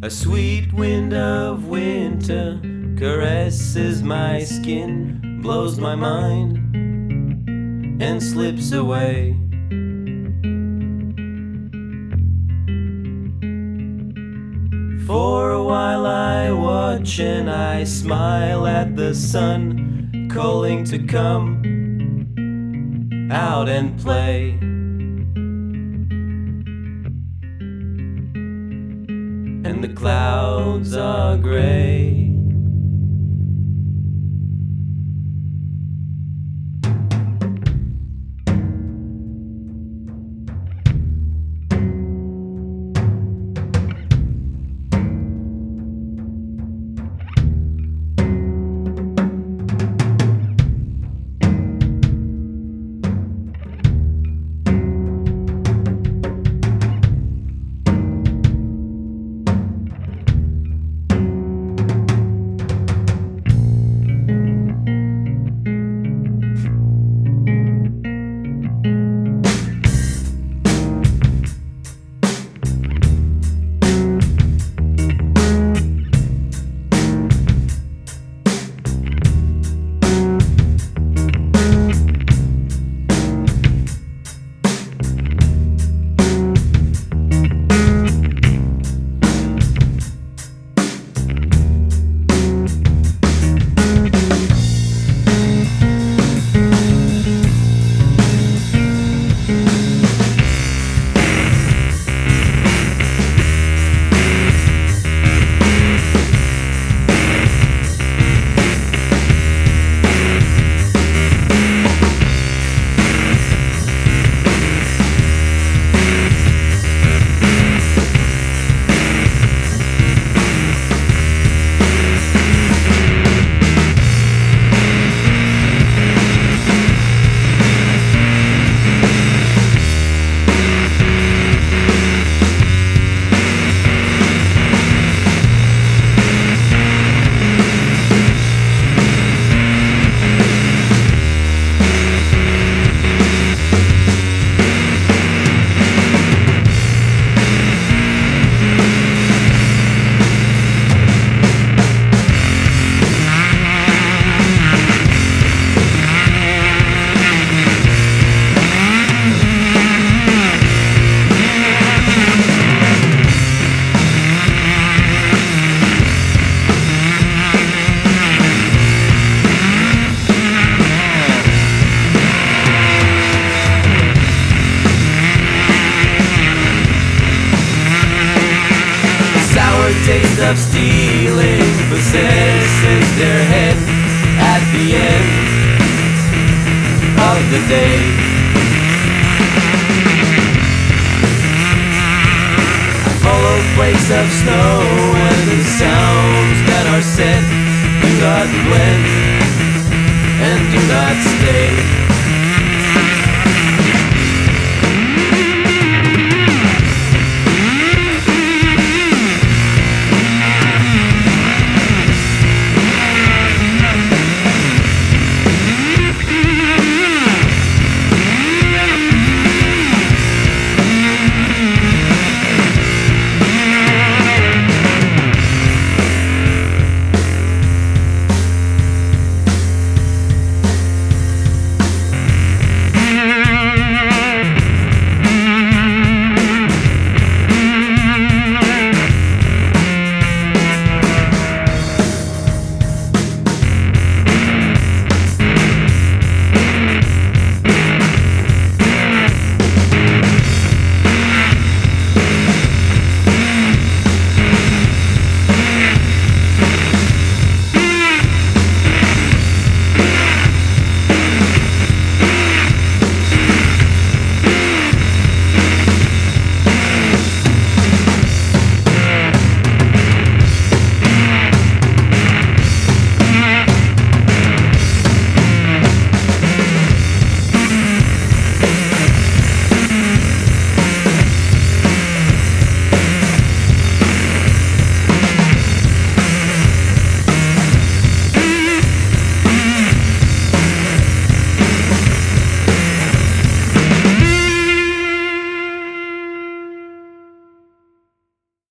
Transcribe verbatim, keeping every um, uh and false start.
A sweet wind of winter caresses my skin, blows my mind, and slips away. For a while I watch and I smile at the sun, calling to come out and play. And the clouds are gray. Taste of stealing possesses their head at the end of the day. I follow flakes of snow and the sounds that are said do not blend and do not stay.